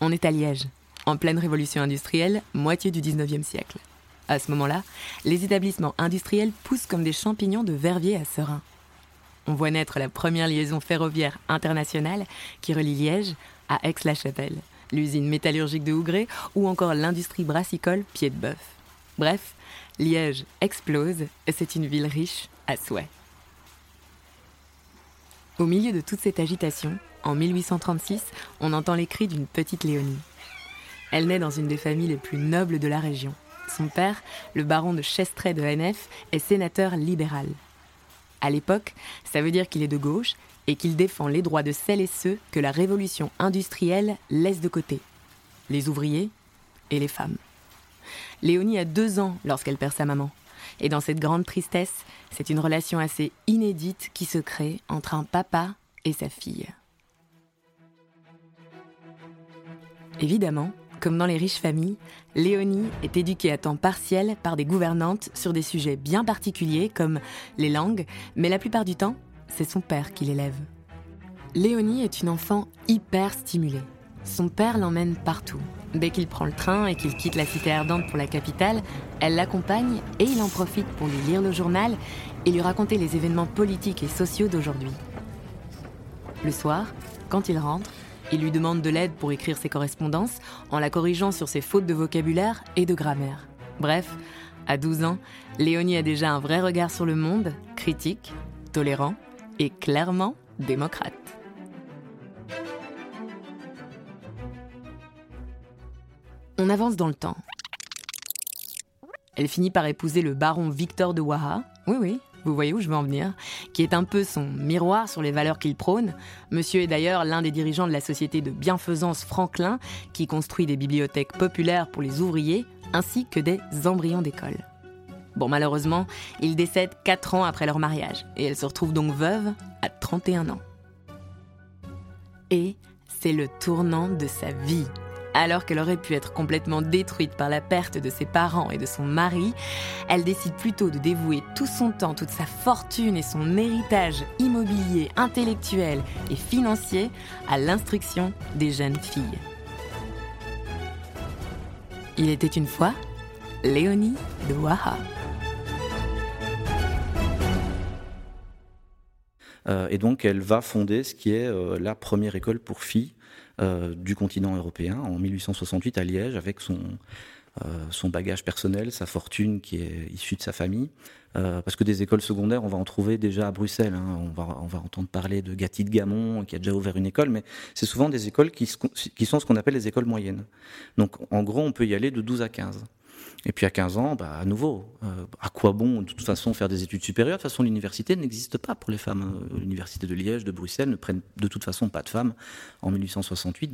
On est à Liège, en pleine révolution industrielle, moitié du 19e siècle. À ce moment-là, les établissements industriels poussent comme des champignons de Verviers à Seraing. On voit naître la première liaison ferroviaire internationale qui relie Liège à Aix-la-Chapelle, l'usine métallurgique de Hougrée ou encore l'industrie brassicole Pied-de-Bœuf. Bref, Liège explose et c'est une ville riche à souhait. Au milieu de toute cette agitation, en 1836, on entend les cris d'une petite Léonie. Elle naît dans une des familles les plus nobles de la région. Son père, le baron de Chestret de Hennef, est sénateur libéral. À l'époque, ça veut dire qu'il est de gauche et qu'il défend les droits de celles et ceux que la révolution industrielle laisse de côté. Les ouvriers et les femmes. Léonie a 2 ans lorsqu'elle perd sa maman. Et dans cette grande tristesse, c'est une relation assez inédite qui se crée entre un papa et sa fille. Évidemment, comme dans les riches familles, Léonie est éduquée à temps partiel par des gouvernantes sur des sujets bien particuliers comme les langues, mais la plupart du temps, c'est son père qui l'élève. Léonie est une enfant hyper stimulée. Son père l'emmène partout. Dès qu'il prend le train et qu'il quitte la cité ardente pour la capitale, elle l'accompagne et il en profite pour lui lire le journal et lui raconter les événements politiques et sociaux d'aujourd'hui. Le soir, quand il rentre, il lui demande de l'aide pour écrire ses correspondances en la corrigeant sur ses fautes de vocabulaire et de grammaire. Bref, à 12 ans, Léonie a déjà un vrai regard sur le monde, critique, tolérant et clairement démocrate. On avance dans le temps. Elle finit par épouser le baron Victor de Waha. Oui, vous voyez où je veux en venir, qui est un peu son miroir sur les valeurs qu'il prône. Monsieur est d'ailleurs l'un des dirigeants de la société de bienfaisance Franklin, qui construit des bibliothèques populaires pour les ouvriers, ainsi que des embryons d'école. Bon, malheureusement, il décède 4 ans après leur mariage, et elle se retrouve donc veuve à 31 ans. Et c'est le tournant de sa vie. Alors qu'elle aurait pu être complètement détruite par la perte de ses parents et de son mari, elle décide plutôt de dévouer tout son temps, toute sa fortune et son héritage immobilier, intellectuel et financier à l'instruction des jeunes filles. Il était une fois Léonie de Waha. Et donc elle va fonder ce qui est la première école pour filles du continent européen en 1868 à Liège avec son bagage personnel, sa fortune qui est issue de sa famille. Parce que des écoles secondaires, on va en trouver déjà à Bruxelles. Hein. On va entendre parler de Gatti de Gamon qui a déjà ouvert une école, mais c'est souvent des écoles qui sont ce qu'on appelle les écoles moyennes. Donc en gros, on peut y aller de 12 à 15. Et puis à 15 ans, à nouveau, à quoi bon de toute façon faire des études supérieures ? De toute façon, l'université n'existe pas pour les femmes. L'université de Liège, de Bruxelles ne prennent de toute façon pas de femmes en 1868.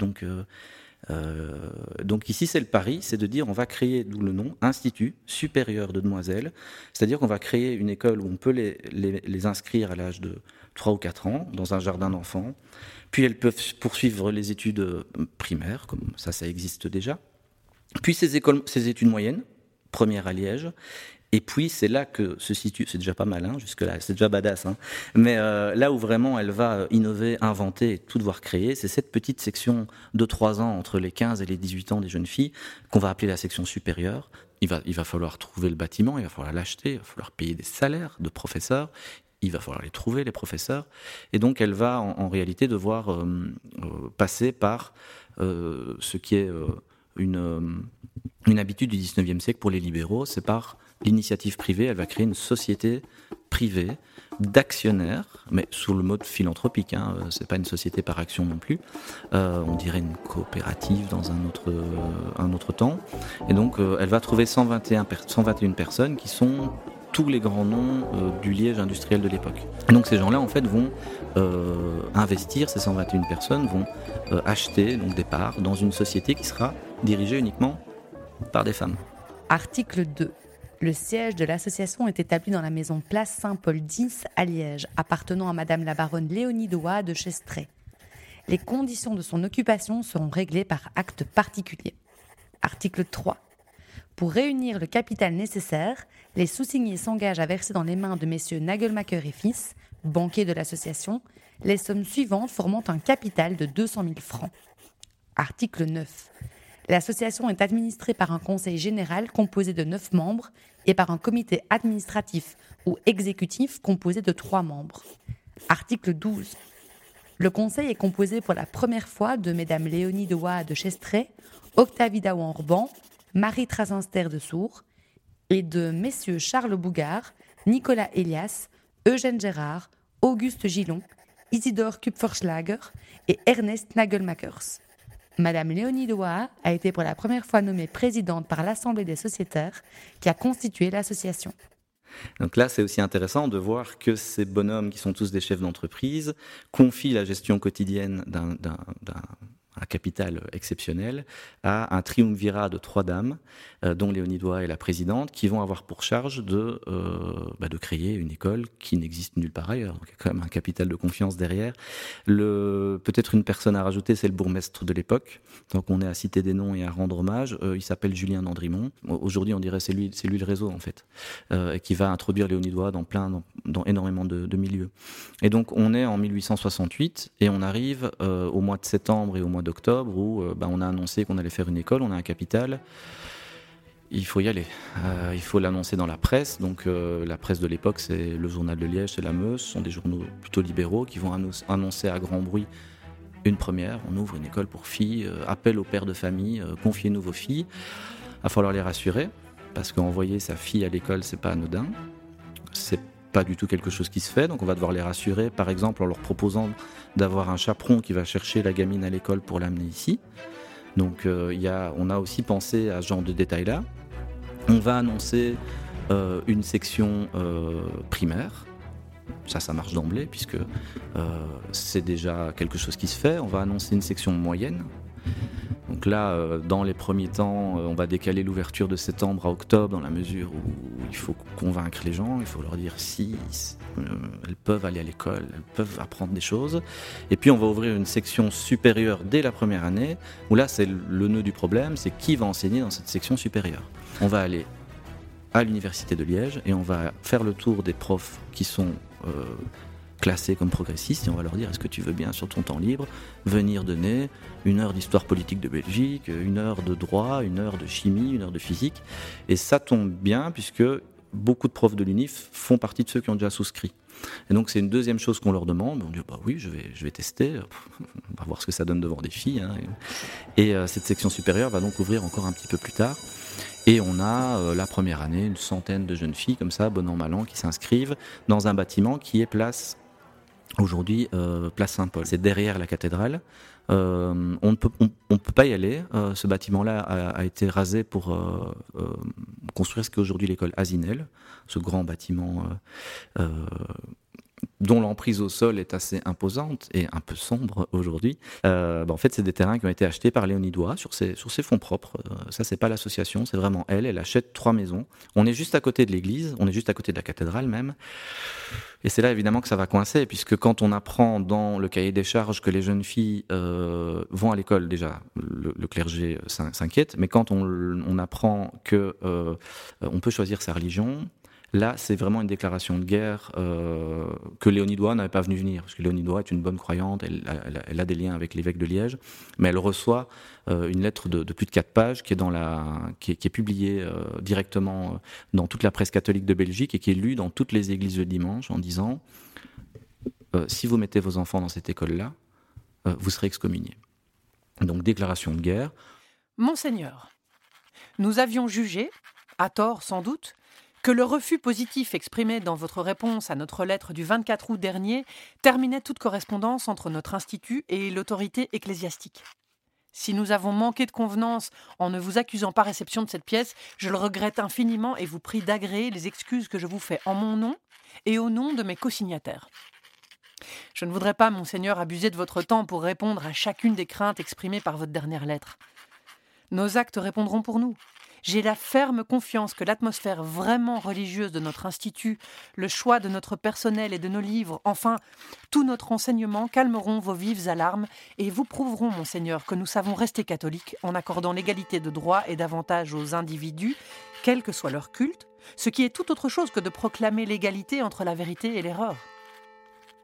Donc ici, c'est le pari, c'est de dire on va créer, d'où le nom, Institut supérieur de demoiselles. C'est-à-dire qu'on va créer une école où on peut les inscrire à l'âge de 3 ou 4 ans dans un jardin d'enfants. Puis elles peuvent poursuivre les études primaires, comme ça existe déjà. Puis ces études moyennes, première à Liège, et puis c'est là que se situe, c'est déjà pas mal, hein, jusque-là, c'est déjà badass, hein, mais là où vraiment elle va innover, inventer et tout devoir créer, c'est cette petite section de 3 ans entre les 15 et les 18 ans des jeunes filles, qu'on va appeler la section supérieure. Il va falloir trouver le bâtiment, il va falloir l'acheter, il va falloir payer des salaires de professeurs, il va falloir les trouver, les professeurs, et donc elle va en réalité devoir passer par ce qui est... une habitude du 19e siècle pour les libéraux, c'est par l'initiative privée. Elle va créer une société privée d'actionnaires, mais sous le mode philanthropique, hein, c'est pas une société par action non plus, on dirait une coopérative dans un autre temps, et donc elle va trouver 121 personnes qui sont tous les grands noms du Liège industriel de l'époque. Et donc ces gens-là en fait vont investir, ces 121 personnes vont acheter donc des parts dans une société qui sera dirigée uniquement par des femmes. Article 2. Le siège de l'association est établi dans la maison Place Saint-Paul X à Liège, appartenant à Madame la baronne Léonie de Waha de Chestret. Les conditions de son occupation seront réglées par acte particulier. Article 3. Pour réunir le capital nécessaire, les sous-signés s'engagent à verser dans les mains de messieurs Nagelmacher et fils, banquiers de l'association, les sommes suivantes formant un capital de 200 000 francs. Article 9. L'association est administrée par un conseil général composé de 9 membres et par un comité administratif ou exécutif composé de 3 membres. Article 12. Le conseil est composé pour la première fois de mesdames Léonie de Waha de Chestret, Octavie Daouan-Orban, Marie Trasinster de Sourds et de messieurs Charles Bougard, Nicolas Elias, Eugène Gérard, Auguste Gillon, Isidore Kupferschlager et Ernest Nagelmakers. Madame Léonie de Waha a été pour la première fois nommée présidente par l'Assemblée des sociétaires qui a constitué l'association. Donc là, c'est aussi intéressant de voir que ces bonhommes, qui sont tous des chefs d'entreprise, confient la gestion quotidienne d'un capital exceptionnel à un triumvirat de 3 dames, dont Léonie de Waha est la présidente, qui vont avoir pour charge de créer une école qui n'existe nulle part ailleurs. Donc il y a quand même un capital de confiance derrière. Peut-être une personne à rajouter, c'est le bourgmestre de l'époque. Donc on est à citer des noms et à rendre hommage. Il s'appelle Julien Dandrimont. Aujourd'hui, on dirait c'est lui le réseau en fait, qui va introduire Léonie de Waha dans énormément de milieux. Et donc on est en 1868 et on arrive au mois de septembre et au mois d'octobre où on a annoncé qu'on allait faire une école, on a un capital. Il faut y aller. Il faut l'annoncer dans la presse. Donc la presse de l'époque, c'est le Journal de Liège, c'est la Meuse, ce sont des journaux plutôt libéraux qui vont annoncer à grand bruit une première. On ouvre une école pour filles, appel aux pères de famille, confiez-nous vos filles. Il va falloir les rassurer parce qu'envoyer sa fille à l'école, c'est pas anodin. C'est pas du tout quelque chose qui se fait, donc on va devoir les rassurer, par exemple en leur proposant d'avoir un chaperon qui va chercher la gamine à l'école pour l'amener ici. Donc on a aussi pensé à ce genre de détails-là. On va annoncer une section primaire. Ça marche d'emblée, puisque c'est déjà quelque chose qui se fait. On va annoncer une section moyenne. Donc là, dans les premiers temps, on va décaler l'ouverture de septembre à octobre, dans la mesure où il faut convaincre les gens, il faut leur dire si elles peuvent aller à l'école, elles peuvent apprendre des choses. Et puis on va ouvrir une section supérieure dès la première année, où là c'est le nœud du problème, c'est qui va enseigner dans cette section supérieure. On va aller à l'université de Liège et on va faire le tour des profs qui sont classés comme progressistes et on va leur dire est-ce que tu veux bien sur ton temps libre venir donner 1 heure d'histoire politique de Belgique, 1 heure de droit, 1 heure de chimie, 1 heure de physique. Et ça tombe bien puisque beaucoup de profs de l'UNIF font partie de ceux qui ont déjà souscrit. Et donc c'est une deuxième chose qu'on leur demande. On dit oui, je vais tester, on va voir ce que ça donne devant des filles. Hein. Et cette section supérieure va donc ouvrir encore un petit peu plus tard. Et on a la première année une centaine de jeunes filles comme ça, bon an mal an, qui s'inscrivent dans un bâtiment qui est place Saint-Paul. C'est derrière la cathédrale. On ne peut pas y aller. Ce bâtiment-là a été rasé pour construire ce qu'est aujourd'hui l'école Asinel, ce grand bâtiment dont l'emprise au sol est assez imposante et un peu sombre aujourd'hui. En fait, c'est des terrains qui ont été achetés par Léonie de Waha sur ses fonds propres. Ça, c'est pas l'association, c'est vraiment elle. Elle achète 3 maisons. On est juste à côté de l'église, on est juste à côté de la cathédrale même. Et c'est là évidemment que ça va coincer, puisque quand on apprend dans le cahier des charges que les jeunes filles vont à l'école, déjà le clergé s'inquiète, mais quand on apprend que on peut choisir sa religion, là c'est vraiment une déclaration de guerre que Léonie de Waha n'avait pas venu venir, parce que Léonie de Waha est une bonne croyante, elle a des liens avec l'évêque de Liège, mais elle reçoit une lettre de plus de 4 pages qui est publiée directement dans toute la presse catholique de Belgique et qui est lue dans toutes les églises le dimanche en disant si vous mettez vos enfants dans cette école-là, vous serez excommuniés. Donc déclaration de guerre. Monseigneur, nous avions jugé, à tort sans doute, que le refus positif exprimé dans votre réponse à notre lettre du 24 août dernier terminait toute correspondance entre notre institut et l'autorité ecclésiastique. Si nous avons manqué de convenance en ne vous accusant pas réception de cette pièce, je le regrette infiniment et vous prie d'agréer les excuses que je vous fais en mon nom et au nom de mes co-signataires. Je ne voudrais pas, Monseigneur, abuser de votre temps pour répondre à chacune des craintes exprimées par votre dernière lettre. Nos actes répondront pour nous. J'ai la ferme confiance que l'atmosphère vraiment religieuse de notre institut, le choix de notre personnel et de nos livres, enfin, tout notre enseignement calmeront vos vives alarmes et vous prouveront, Monseigneur, que nous savons rester catholiques en accordant l'égalité de droits et d'avantages aux individus, quel que soit leur culte, ce qui est tout autre chose que de proclamer l'égalité entre la vérité et l'erreur.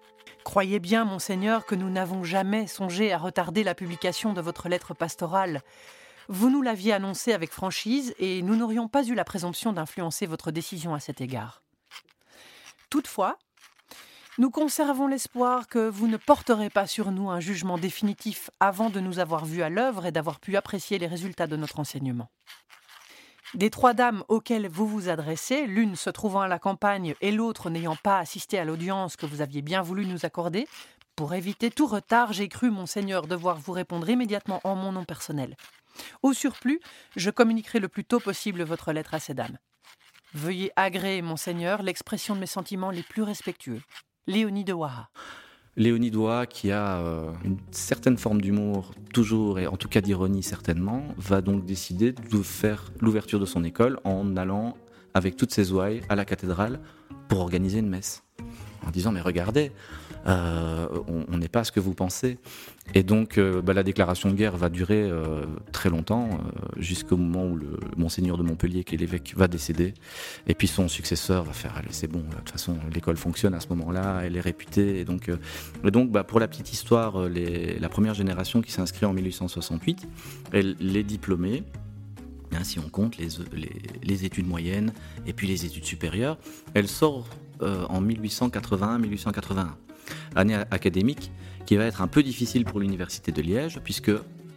Croyez bien, monseigneur, que nous n'avons jamais songé à retarder la publication de votre lettre pastorale. Vous nous l'aviez annoncé avec franchise et nous n'aurions pas eu la présomption d'influencer votre décision à cet égard. Toutefois, nous conservons l'espoir que vous ne porterez pas sur nous un jugement définitif avant de nous avoir vus à l'œuvre et d'avoir pu apprécier les résultats de notre enseignement. Des 3 dames auxquelles vous vous adressez, l'une se trouvant à la campagne et l'autre n'ayant pas assisté à l'audience que vous aviez bien voulu nous accorder, pour éviter tout retard, j'ai cru, monseigneur, devoir vous répondre immédiatement en mon nom personnel. Au surplus, je communiquerai le plus tôt possible votre lettre à ces dames. Veuillez agréer, monseigneur, l'expression de mes sentiments les plus respectueux. Léonie de Waha. Léonie Doha, qui a une certaine forme d'humour, toujours, et en tout cas d'ironie certainement, va donc décider de faire l'ouverture de son école en allant avec toutes ses ouailles à la cathédrale pour organiser une messe. En disant, mais regardez, on n'est pas ce que vous pensez. Et donc, la déclaration de guerre va durer très longtemps, jusqu'au moment où le monseigneur de Montpellier, qui est l'évêque, va décéder. Et puis son successeur va faire, allez, c'est bon, de toute façon, l'école fonctionne à ce moment-là, elle est réputée. Et donc, pour la petite histoire, la première génération qui s'inscrit en 1868, elle est diplômée. Si on compte les études moyennes et puis les études supérieures, elle sort en 1880-1881. Année académique qui va être un peu difficile pour l'université de Liège, puisque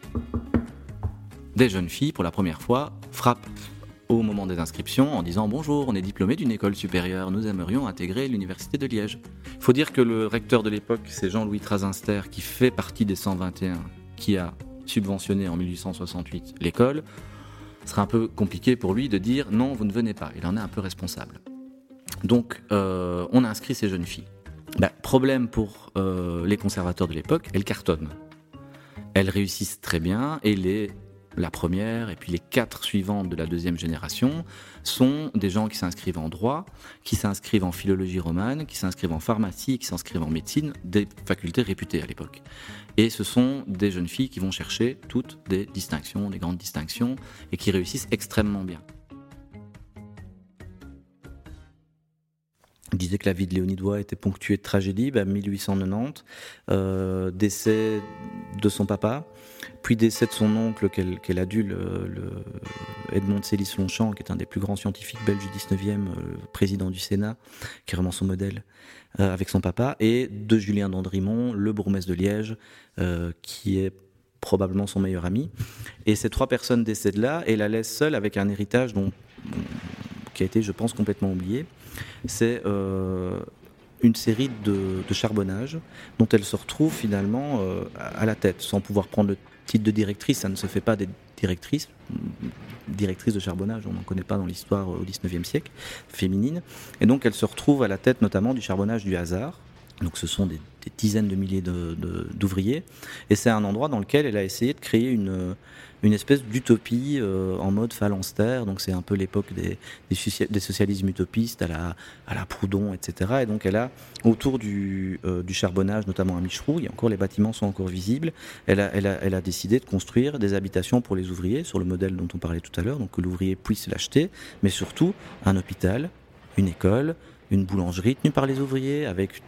des jeunes filles, pour la première fois, frappent au moment des inscriptions en disant « Bonjour, on est diplômé d'une école supérieure, nous aimerions intégrer l'université de Liège ». Il faut dire que le recteur de l'époque, c'est Jean-Louis Trazinster, qui fait partie des 121, qui a subventionné en 1868 l'école. Ce sera un peu compliqué pour lui de dire « Non, vous ne venez pas ». Il en est un peu responsable. Donc, on a inscrit ces jeunes filles. Problème pour les conservateurs de l'époque, elles cartonnent. Elles réussissent très bien et la première et puis les 4 suivantes de la deuxième génération sont des gens qui s'inscrivent en droit, qui s'inscrivent en philologie romane, qui s'inscrivent en pharmacie, qui s'inscrivent en médecine, des facultés réputées à l'époque. Et ce sont des jeunes filles qui vont chercher toutes des distinctions, des grandes distinctions, et qui réussissent extrêmement bien. On disait que la vie de Léonie Doha était ponctuée de tragédies. 1890, décès de son papa, puis décès de son oncle qu'elle a dû, Edmond Célis-Longchamp, qui est un des plus grands scientifiques belges du 19e, président du Sénat, qui est vraiment son modèle, avec son papa, et de Julien d'Andrimont, le bourgmestre de Liège, qui est probablement son meilleur ami. Et ces 3 personnes décèdent là, et la laisse seule avec un héritage qui a été, je pense, complètement oublié. C'est une série de charbonnages dont elle se retrouve finalement à la tête, sans pouvoir prendre le titre de directrice. Ça ne se fait pas des directrices de charbonnage, on n'en connaît pas dans l'histoire au XIXe siècle, féminine. Et donc elle se retrouve à la tête notamment du charbonnage du Hasard. Donc ce sont des dizaines de milliers d'ouvriers. Et c'est un endroit dans lequel elle a essayé de créer une espèce d'utopie en mode phalanstère. Donc c'est un peu l'époque des socialismes utopistes à la Proudhon, etc. Et donc elle a, autour du charbonnage, notamment à Micheroux, les bâtiments sont encore visibles, elle a décidé de construire des habitations pour les ouvriers, sur le modèle dont on parlait tout à l'heure, donc que l'ouvrier puisse l'acheter, mais surtout un hôpital, une école, une boulangerie tenue par les ouvriers avec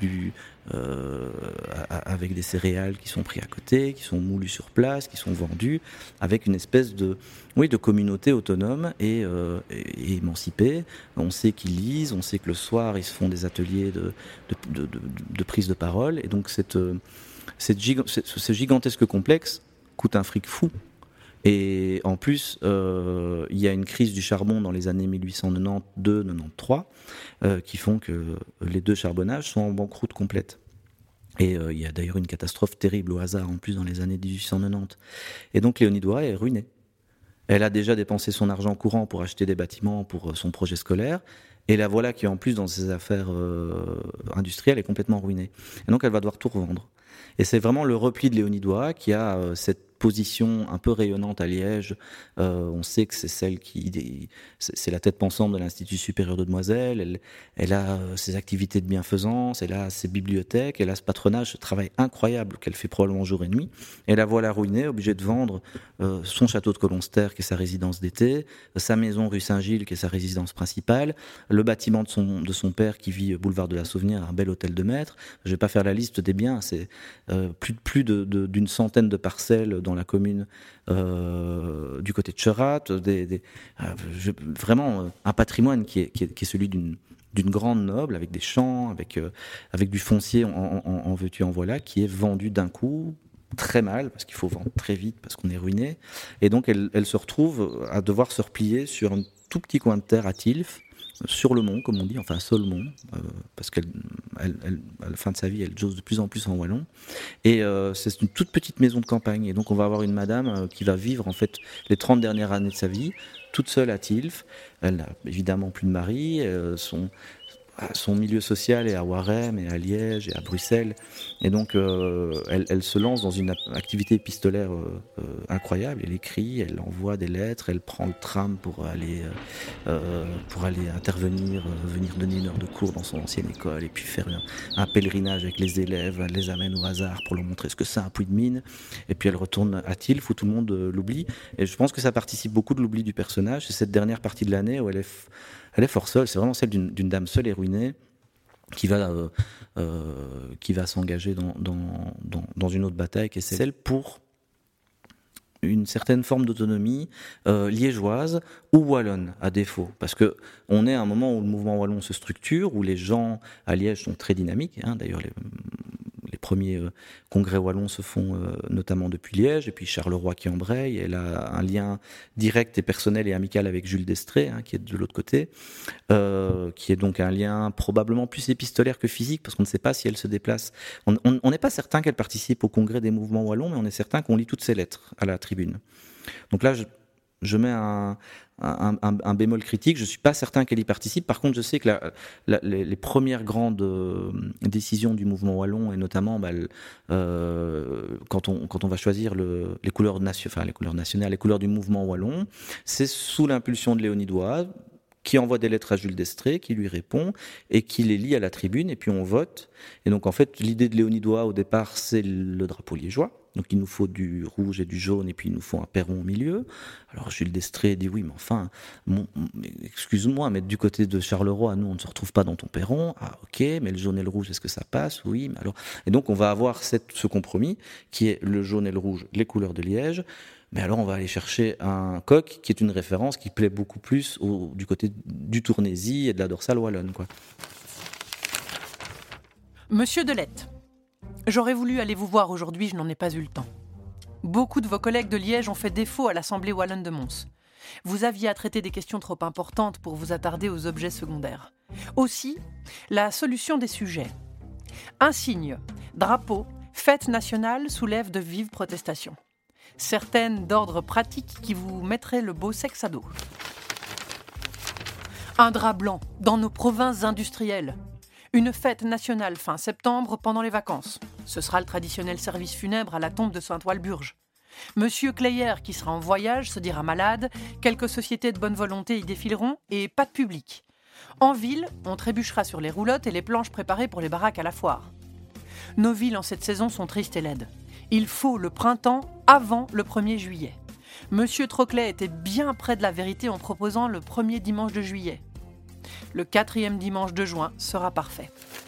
des céréales qui sont pris à côté, qui sont moulues sur place, qui sont vendues, avec une espèce de communauté autonome et émancipée. On sait qu'ils lisent, on sait que le soir ils se font des ateliers de prise de parole, et donc ce gigantesque complexe coûte un fric fou. Et en plus, il y a une crise du charbon dans les années 1892-93 qui font que les 2 charbonnages sont en banqueroute complète. Et il y a d'ailleurs une catastrophe terrible au Hasard en plus dans les années 1890. Et donc Léonie Doha est ruinée. Elle a déjà dépensé son argent courant pour acheter des bâtiments pour son projet scolaire. Et la voilà qui en plus dans ses affaires industrielles est complètement ruinée. Et donc elle va devoir tout revendre. Et c'est vraiment le repli de Léonie Doha qui a cette position un peu rayonnante à Liège. On sait que c'est c'est la tête pensante de l'Institut supérieur de Demoiselles. Elle a ses activités de bienfaisance, elle a ses bibliothèques, elle a ce patronage, ce travail incroyable qu'elle fait probablement jour et nuit. Et la voilà ruinée, obligée de vendre son château de Colonster, qui est sa résidence d'été, sa maison rue Saint-Gilles, qui est sa résidence principale, le bâtiment de son père qui vit boulevard de la Souvenir, un bel hôtel de maître. Je ne vais pas faire la liste des biens, c'est plus d'une centaine de parcelles dans la commune du côté de Cherat, vraiment un patrimoine qui est celui d'une grande noble, avec des champs, avec du foncier en veux-tu en voilà, qui est vendu d'un coup, très mal, parce qu'il faut vendre très vite, parce qu'on est ruiné. Et donc elle se retrouve à devoir se replier sur un tout petit coin de terre à Tilf, sur le mont, comme on dit, enfin sur le mont, parce qu'à la fin de sa vie, elle jose de plus en plus en wallon. Et c'est une toute petite maison de campagne. Et donc on va avoir une madame qui va vivre en fait les 30 dernières années de sa vie, toute seule à Tilf. Elle n'a évidemment plus de mari, son milieu social est à Warem et à Liège et à Bruxelles, et donc elle se lance dans une activité épistolaire incroyable. Elle écrit, elle envoie des lettres, elle prend le tram pour aller intervenir, venir donner une heure de cours dans son ancienne école, et puis faire un pèlerinage avec les élèves. Elle les amène au hasard pour leur montrer ce que c'est un puits de mine, et puis elle retourne à Tilf où tout le monde l'oublie. Et je pense que ça participe beaucoup de l'oubli du personnage. C'est cette dernière partie de l'année où elle est fort seule, c'est vraiment celle d'une dame seule et ruinée qui va s'engager dans une autre bataille, qui est celle pour une certaine forme d'autonomie liégeoise ou wallonne, à défaut. Parce qu'on est à un moment où le mouvement wallon se structure, où les gens à Liège sont très dynamiques. D'ailleurs, les premiers congrès wallons se font notamment depuis Liège, et puis Charleroi qui embraye. Elle a un lien direct et personnel et amical avec Jules d'Estrée, qui est de l'autre côté, qui est donc un lien probablement plus épistolaire que physique, parce qu'on ne sait pas si elle se déplace. On n'est pas certain qu'elle participe au congrès des mouvements wallons, mais on est certain qu'on lit toutes ses lettres à la tribune. Donc là, je mets un bémol critique. Je ne suis pas certain qu'elle y participe. Par contre, je sais que les premières grandes décisions du mouvement wallon, et notamment quand on va choisir les couleurs nationales, les couleurs du mouvement wallon, c'est sous l'impulsion de Léonie Doigt, qui envoie des lettres à Jules d'Estrée, qui lui répond, et qui les lit à la tribune, et puis on vote. Et donc en fait, l'idée de Léonie Doigt, au départ, c'est le drapeau liégeois. Donc il nous faut du rouge et du jaune, et puis il nous faut un perron au milieu. Alors Jules d'Estrée dit oui, mais enfin, excuse-moi, mais du côté de Charleroi, nous on ne se retrouve pas dans ton perron. Ah ok, mais le jaune et le rouge, est-ce que ça passe? Oui, mais alors. Et donc on va avoir ce compromis qui est le jaune et le rouge, les couleurs de Liège. Mais alors on va aller chercher un coq qui est une référence qui plaît beaucoup plus du côté du Tournaisis et de la dorsale wallonne, quoi. Monsieur Delette, j'aurais voulu aller vous voir aujourd'hui, je n'en ai pas eu le temps. Beaucoup de vos collègues de Liège ont fait défaut à l'Assemblée wallonne de Mons. Vous aviez à traiter des questions trop importantes pour vous attarder aux objets secondaires. Aussi, la solution des sujets. Insignes, drapeaux, fêtes nationales soulèvent de vives protestations. Certaines d'ordre pratique qui vous mettraient le beau sexe à dos. Un drap blanc dans nos provinces industrielles. Une fête nationale fin septembre pendant les vacances. Ce sera le traditionnel service funèbre à la tombe de Saint-Walburge. Monsieur Kleyer, qui sera en voyage, se dira malade. Quelques sociétés de bonne volonté y défileront et pas de public. En ville, on trébuchera sur les roulottes et les planches préparées pour les baraques à la foire. Nos villes en cette saison sont tristes et laides. Il faut le printemps avant le 1er juillet. Monsieur Troclet était bien près de la vérité en proposant le 1er dimanche de juillet. Le 4e dimanche de juin sera parfait.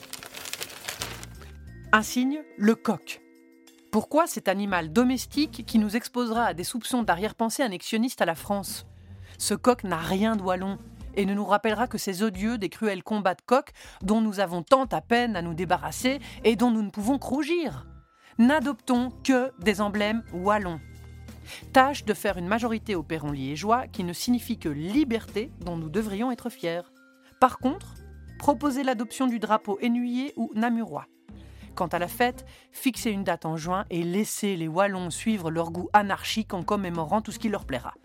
Insigne, le coq. Pourquoi cet animal domestique qui nous exposera à des soupçons d'arrière-pensée annexionniste à la France? Ce coq n'a rien de wallon et ne nous rappellera que ces odieux des cruels combats de coqs dont nous avons tant à peine à nous débarrasser et dont nous ne pouvons que rougir. N'adoptons que des emblèmes wallons. Tâche de faire une majorité au perron liégeois qui ne signifie que liberté dont nous devrions être fiers. Par contre, proposez l'adoption du drapeau énuyer ou namurois. Quant à la fête, fixez une date en juin et laissez les wallons suivre leur goût anarchique en commémorant tout ce qui leur plaira.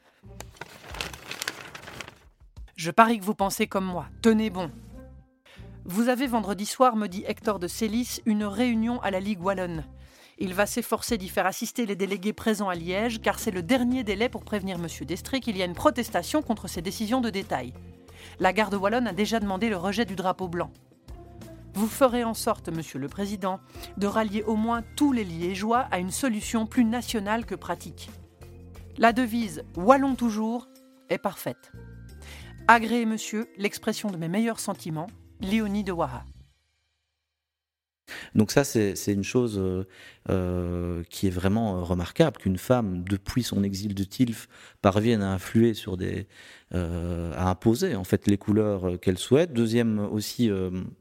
Je parie que vous pensez comme moi. Tenez bon. Vous avez vendredi soir, me dit Hector de Célis, une réunion à la Ligue wallonne. Il va s'efforcer d'y faire assister les délégués présents à Liège, car c'est le dernier délai pour prévenir M. Destré qu'il y a une protestation contre ces décisions de détail. La garde wallonne a déjà demandé le rejet du drapeau blanc. Vous ferez en sorte, Monsieur le Président, de rallier au moins tous les Liégeois à une solution plus nationale que pratique. La devise « Wallon toujours » est parfaite. Agréez, monsieur, l'expression de mes meilleurs sentiments, Léonie de Waha. Donc ça, c'est une chose qui est vraiment remarquable, qu'une femme, depuis son exil de Tilf, parvienne à influer sur à imposer en fait les couleurs qu'elle souhaite. Deuxième aussi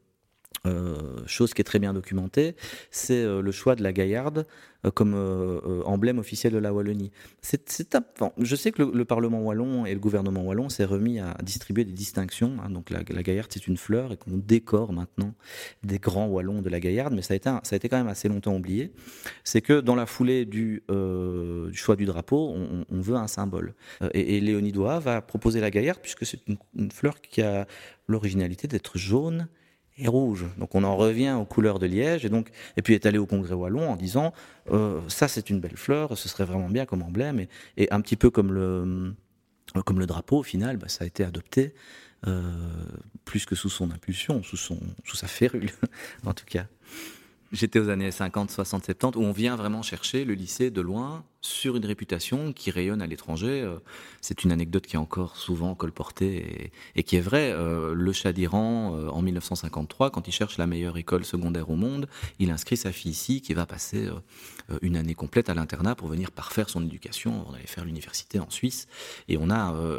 chose qui est très bien documentée, c'est le choix de la gaillarde comme emblème officiel de la Wallonie. Je sais que le Parlement wallon et le gouvernement wallon s'est remis à distribuer des distinctions. Donc la gaillarde, c'est une fleur et qu'on décore maintenant des grands wallons de la gaillarde, mais ça a été quand même assez longtemps oublié. C'est que dans la foulée du choix du drapeau, on veut un symbole. Et Léonie Doha va proposer la gaillarde puisque c'est une fleur qui a l'originalité d'être jaune et rouge. Donc on en revient aux couleurs de Liège et puis est allé au Congrès wallon en disant ça c'est une belle fleur, ce serait vraiment bien comme emblème et un petit peu comme le drapeau au final, ça a été adopté plus que sous son impulsion, sous sa férule en tout cas. J'étais aux années 50, 60, 70 où on vient vraiment chercher le lycée de loin sur une réputation qui rayonne à l'étranger. C'est une anecdote qui est encore souvent colportée et qui est vraie. Le Shah d'Iran, en 1953, quand il cherche la meilleure école secondaire au monde, il inscrit sa fille ici qui va passer une année complète à l'internat pour venir parfaire son éducation. On allait faire l'université en Suisse et on a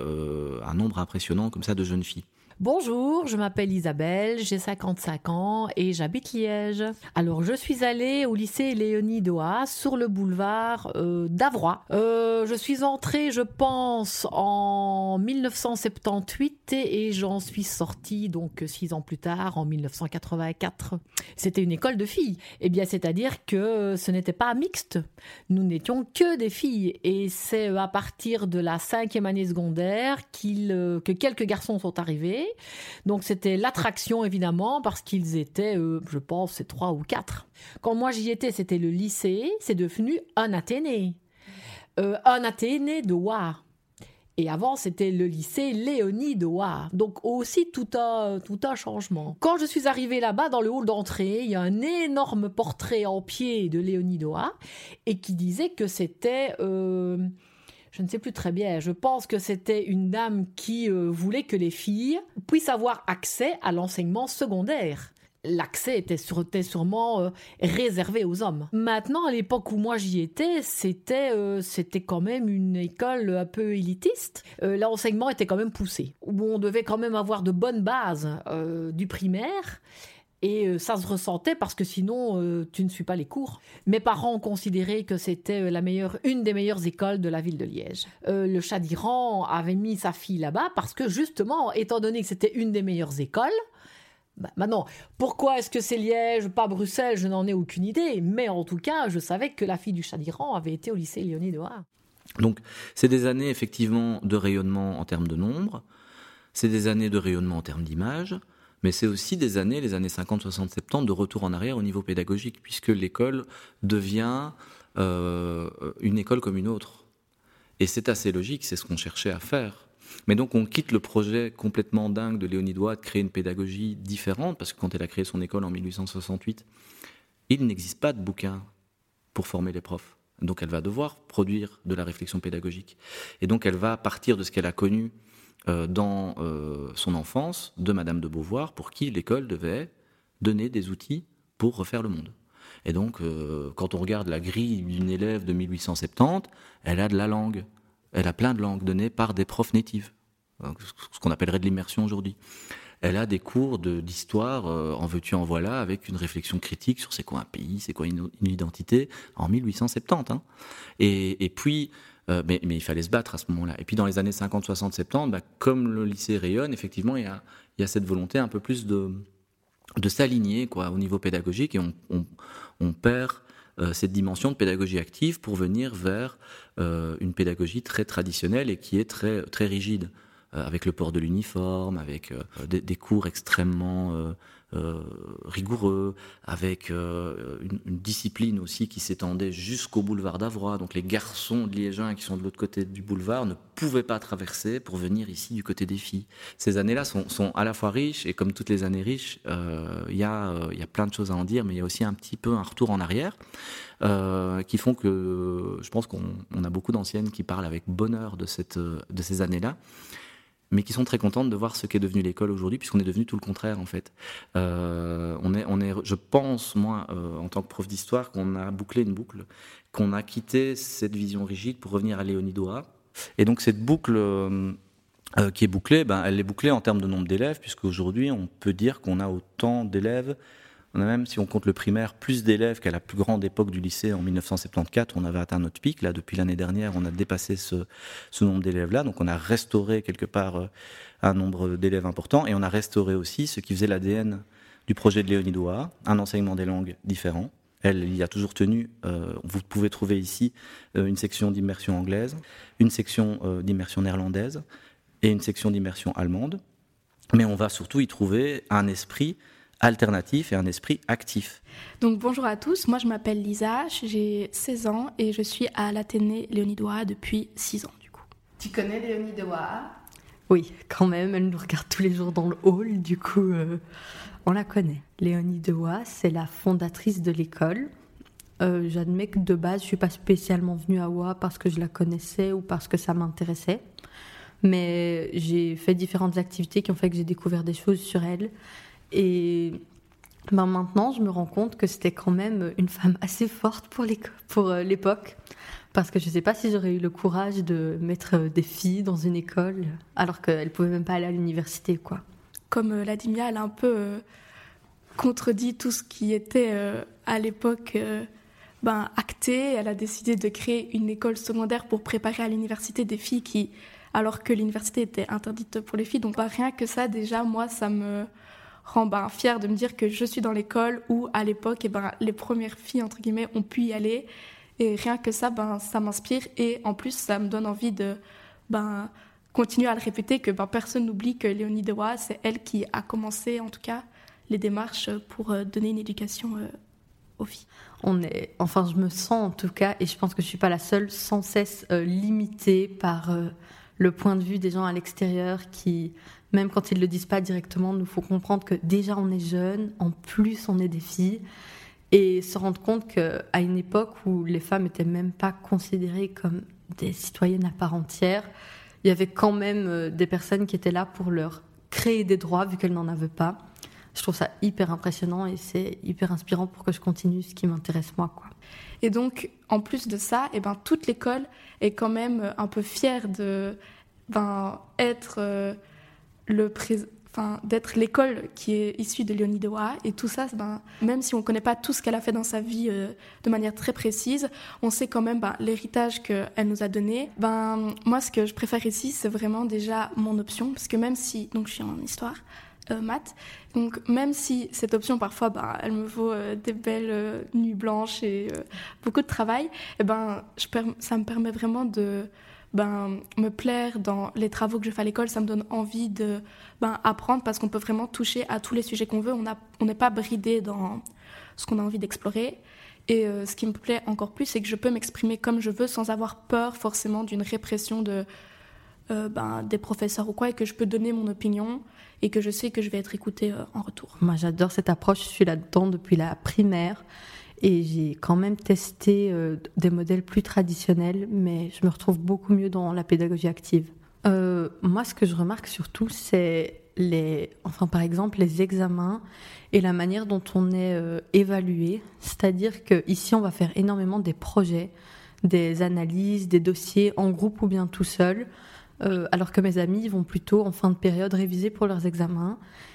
un nombre impressionnant comme ça de jeunes filles. Bonjour, je m'appelle Isabelle, j'ai 55 ans et j'habite Liège. Alors, je suis allée au lycée Léonie Doha sur le boulevard d'Avroy. Je suis entrée, je pense, en 1978 et j'en suis sortie donc 6 ans plus tard, en 1984. C'était une école de filles. Eh bien, c'est-à-dire que ce n'était pas mixte. Nous n'étions que des filles et c'est à partir de la 5e année secondaire que quelques garçons sont arrivés. Donc c'était l'attraction évidemment parce qu'ils étaient, je pense, c'est 3 ou 4. Quand moi j'y étais, c'était le lycée, c'est devenu un Athénée. Un Athénée de Doha. Et avant, c'était le lycée Léonie Doha. Donc aussi tout un changement. Quand je suis arrivée là-bas, dans le hall d'entrée, il y a un énorme portrait en pied de Léonie Doha et qui disait que c'était... je ne sais plus très bien, je pense que c'était une dame qui voulait que les filles puissent avoir accès à l'enseignement secondaire. L'accès était sûrement réservé aux hommes. Maintenant, à l'époque où moi j'y étais, c'était quand même une école un peu élitiste. L'enseignement était quand même poussé, où on devait quand même avoir de bonnes bases du primaire. Et ça se ressentait parce que sinon, tu ne suis pas les cours. Mes parents ont considéré que c'était une des meilleures écoles de la ville de Liège. Le Shah d'Iran avait mis sa fille là-bas parce que justement, étant donné que c'était une des meilleures écoles, maintenant, pourquoi est-ce que c'est Liège, pas Bruxelles, je n'en ai aucune idée. Mais en tout cas, je savais que la fille du Shah d'Iran avait été au lycée Léonie Doha. Donc, c'est des années effectivement de rayonnement en termes de nombre, c'est des années de rayonnement en termes d'image, mais c'est aussi les années 50, 60, 70 de retour en arrière au niveau pédagogique, puisque l'école devient une école comme une autre. Et c'est assez logique, c'est ce qu'on cherchait à faire. Mais donc on quitte le projet complètement dingue de Léonie Doha de créer une pédagogie différente, parce que quand elle a créé son école en 1868, il n'existe pas de bouquin pour former les profs. Donc elle va devoir produire de la réflexion pédagogique. Et donc elle va partir de ce qu'elle a connu dans son enfance de Madame de Beauvoir, pour qui l'école devait donner des outils pour refaire le monde. Et donc, quand on regarde la grille d'une élève de 1870, elle a de la langue. Elle a plein de langues données par des profs natives, ce qu'on appellerait de l'immersion aujourd'hui. Elle a des cours d'histoire en veux-tu en voilà, avec une réflexion critique sur c'est quoi un pays, c'est quoi une identité, en 1870. Hein. Et puis... mais il fallait se battre à ce moment-là. Et puis dans les années 50, 60, 70, comme le lycée rayonne, effectivement, il y a cette volonté un peu plus de s'aligner au niveau pédagogique, et on perd cette dimension de pédagogie active pour venir vers une pédagogie très traditionnelle et qui est très, très rigide, avec le port de l'uniforme, avec des cours extrêmement rigoureux, avec une discipline aussi qui s'étendait jusqu'au boulevard d'Avroy. Donc les garçons de Liégeins qui sont de l'autre côté du boulevard ne pouvaient pas traverser pour venir ici du côté des filles. Ces années-là sont à la fois riches, et comme toutes les années riches, il y a plein de choses à en dire, mais il y a aussi un petit peu un retour en arrière, qui font que je pense qu'on a beaucoup d'anciennes qui parlent avec bonheur de ces années-là, mais qui sont très contentes de voir ce qu'est devenu l'école aujourd'hui, puisqu'on est devenu tout le contraire en fait. Je pense, moi, en tant que prof d'histoire, qu'on a bouclé une boucle, qu'on a quitté cette vision rigide pour revenir à Léonie Doha. Et donc cette boucle qui est bouclée, elle est bouclée en termes de nombre d'élèves, puisqu'aujourd'hui on peut dire qu'on a autant d'élèves. On a même, si on compte le primaire, plus d'élèves qu'à la plus grande époque du lycée en 1974. On avait atteint notre pic. Là, depuis l'année dernière, on a dépassé ce nombre d'élèves-là. Donc, on a restauré quelque part un nombre d'élèves important. Et on a restauré aussi ce qui faisait l'ADN du projet de Léonie Doha, un enseignement des langues différent. Elle y a toujours tenu. Vous pouvez trouver ici une section d'immersion anglaise, une section d'immersion néerlandaise et une section d'immersion allemande. Mais on va surtout y trouver un esprit alternatif et un esprit actif. Donc bonjour à tous, moi je m'appelle Lisa, j'ai 16 ans et je suis à l'Athénée Léonie Doha depuis 6 ans du coup. Tu connais Léonie Doha ? Oui, quand même, elle nous regarde tous les jours dans le hall, du coup, on la connaît. Léonie Doha, c'est la fondatrice de l'école. J'admets que de base, je ne suis pas spécialement venue à Oua parce que je la connaissais ou parce que ça m'intéressait. Mais j'ai fait différentes activités qui ont fait que j'ai découvert des choses sur elle. Et maintenant, je me rends compte que c'était quand même une femme assez forte pour l'époque. Parce que je ne sais pas si j'aurais eu le courage de mettre des filles dans une école alors qu'elles ne pouvaient même pas aller à l'université, quoi. Comme l'a dit Mia, elle a un peu contredit tout ce qui était à l'époque acté. Elle a décidé de créer une école secondaire pour préparer à l'université des filles alors que l'université était interdite pour les filles. Donc rien que ça, déjà, moi, ça me rend fière de me dire que je suis dans l'école où, à l'époque, les premières filles, entre guillemets, ont pu y aller. Et rien que ça, ça m'inspire. Et en plus, ça me donne envie de continuer à le répéter, que personne n'oublie que Léonie Doha, c'est elle qui a commencé, en tout cas, les démarches pour donner une éducation aux filles. Je me sens en tout cas, et je pense que je ne suis pas la seule, sans cesse limitée par le point de vue des gens à l'extérieur qui, même quand ils ne le disent pas directement, nous faut comprendre que déjà on est jeunes, en plus on est des filles, et se rendre compte qu'à une époque où les femmes n'étaient même pas considérées comme des citoyennes à part entière, il y avait quand même des personnes qui étaient là pour leur créer des droits vu qu'elles n'en avaient pas. Je trouve ça hyper impressionnant et c'est hyper inspirant pour que je continue ce qui m'intéresse moi, quoi. Et donc, en plus de ça, toute l'école est quand même un peu fière de être d'être l'école qui est issue de Léonie Doha. Et tout ça, même si on ne connaît pas tout ce qu'elle a fait dans sa vie de manière très précise, on sait quand même l'héritage qu'elle nous a donné. Moi, ce que je préfère ici, c'est vraiment déjà mon option, parce que même si, donc je suis en histoire, maths, donc même si cette option parfois elle me vaut des belles nuits blanches et beaucoup de travail, ça me permet vraiment de me plaire dans les travaux que je fais à l'école. Ça me donne envie de apprendre, parce qu'on peut vraiment toucher à tous les sujets qu'on veut. On n'est pas bridé dans ce qu'on a envie d'explorer. Et ce qui me plaît encore plus, c'est que je peux m'exprimer comme je veux sans avoir peur forcément d'une répression des professeurs ou quoi, et que je peux donner mon opinion et que je sais que je vais être écoutée en retour. Moi, j'adore cette approche. Je suis là-dedans depuis la primaire et j'ai quand même testé des modèles plus traditionnels, mais je me retrouve beaucoup mieux dans la pédagogie active. Moi, ce que je remarque surtout, c'est par exemple, les examens et la manière dont on est évalué. C'est-à-dire qu'ici, on va faire énormément des projets, des analyses, des dossiers en groupe ou bien tout seul. Alors que mes amis vont plutôt en fin de période réviser pour leurs examens.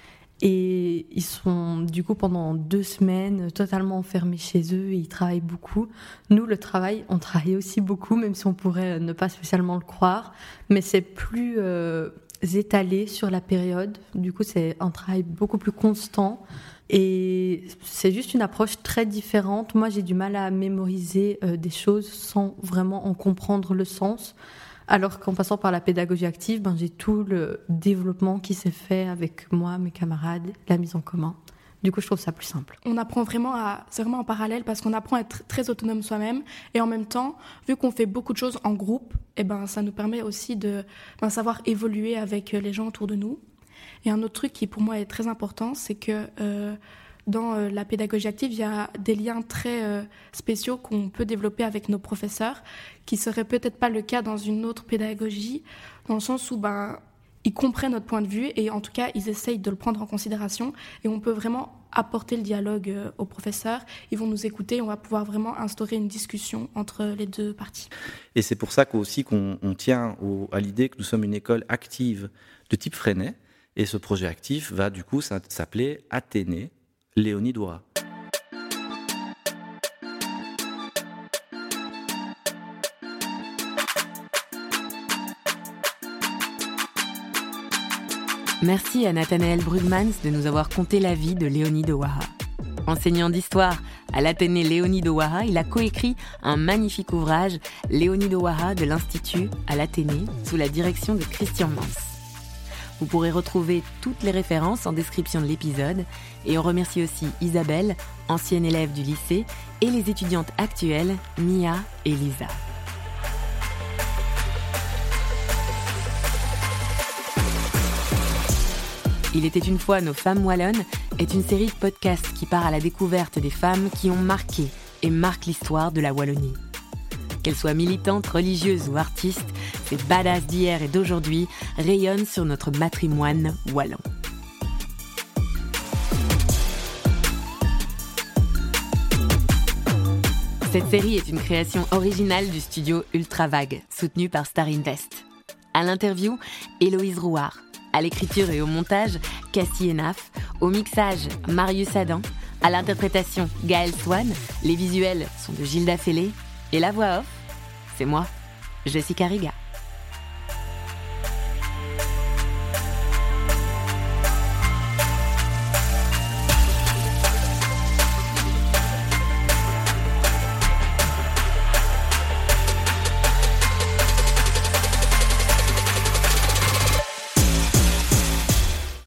Et ils sont du coup pendant 2 semaines totalement enfermés chez eux et ils travaillent beaucoup. Nous, on travaille aussi beaucoup, même si on pourrait ne pas spécialement le croire. Mais c'est plus étalé sur la période. Du coup, c'est un travail beaucoup plus constant. Et c'est juste une approche très différente. Moi, j'ai du mal à mémoriser des choses sans vraiment en comprendre le sens. Alors qu'en passant par la pédagogie active, j'ai tout le développement qui s'est fait avec moi, mes camarades, la mise en commun. Du coup, je trouve ça plus simple. On apprend c'est vraiment en parallèle parce qu'on apprend à être très autonome soi-même et en même temps, vu qu'on fait beaucoup de choses en groupe, ça nous permet aussi de savoir évoluer avec les gens autour de nous. Et un autre truc qui pour moi est très important, c'est que dans la pédagogie active, il y a des liens très spéciaux qu'on peut développer avec nos professeurs, qui seraient peut-être pas le cas dans une autre pédagogie, dans le sens où ils comprennent notre point de vue et en tout cas, ils essayent de le prendre en considération et on peut vraiment apporter le dialogue aux professeurs. Ils vont nous écouter, on va pouvoir vraiment instaurer une discussion entre les deux parties. Et c'est pour ça qu'on tient à l'idée que nous sommes une école active de type Freinet et ce projet actif va du coup s'appeler Athénée Léonie Douaha. Merci à Nathanaël Brugmans de nous avoir conté la vie de Léonie Douaha. Enseignant d'histoire à l'Athénée Léonie Douaha, il a coécrit un magnifique ouvrage, Léonie Douaha de l'Institut à l'Athénée, sous la direction de Christian Mans. Vous pourrez retrouver toutes les références en description de l'épisode et on remercie aussi Isabelle, ancienne élève du lycée, et les étudiantes actuelles, Mia et Lisa. Il était une fois nos femmes wallonnes est une série de podcasts qui part à la découverte des femmes qui ont marqué et marquent l'histoire de la Wallonie. Qu'elles soient militantes, religieuses ou artistes, ces badass d'hier et d'aujourd'hui rayonnent sur notre matrimoine wallon. Cette série est une création originale du studio Ultravague, soutenu par Star Invest. À l'interview, Héloïse Rouard. À l'écriture et au montage, Cassie Enaf. Au mixage, Marius Adam. À l'interprétation, Gaël Swan. Les visuels sont de Gilda Fellé. Et la voix off, c'est moi, Jessica Riga.